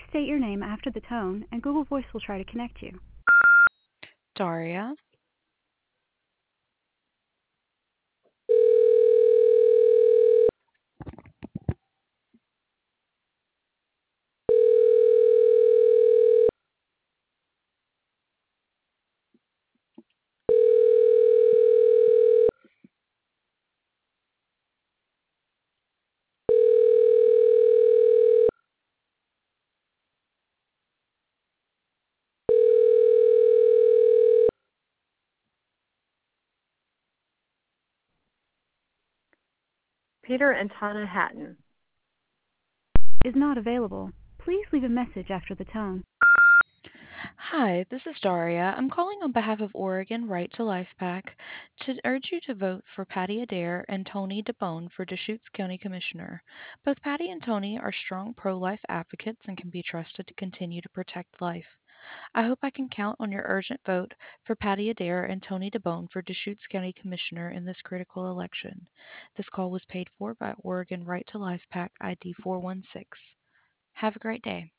state your name after the tone, and Google Voice will try to connect you. Daria. Peter and Tana Hatton. Is not available. Please leave a message after the tone. Hi, this is Daria. I'm calling on behalf of Oregon Right to Life PAC to urge you to vote for Patty Adair and Tony DeBone for Deschutes County Commissioner. Both Patty and Tony are strong pro life advocates and can be trusted to continue to protect life. I hope I can count on your urgent vote for Patty Adair and Tony DeBone for Deschutes County Commissioner in this critical election. This call was paid for by Oregon Right to Life PAC ID 416. Have a great day.